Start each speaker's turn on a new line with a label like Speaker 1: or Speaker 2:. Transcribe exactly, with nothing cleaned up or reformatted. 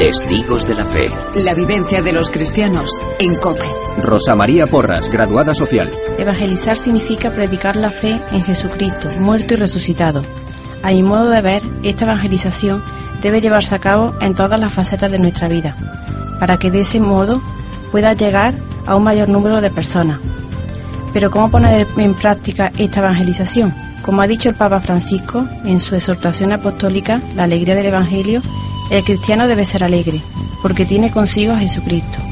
Speaker 1: Testigos de la Fe.
Speaker 2: La vivencia de los cristianos en COPE.
Speaker 3: Rosa María Porras, graduada social.
Speaker 4: Evangelizar significa predicar la fe en Jesucristo, muerto y resucitado. A mi modo de ver, esta evangelización debe llevarse a cabo en todas las facetas de nuestra vida, para que de ese modo pueda llegar a un mayor número de personas. Pero ¿cómo poner en práctica esta evangelización? Como ha dicho el Papa Francisco en su exhortación apostólica, la alegría del Evangelio, el cristiano debe ser alegre, porque tiene consigo a Jesucristo.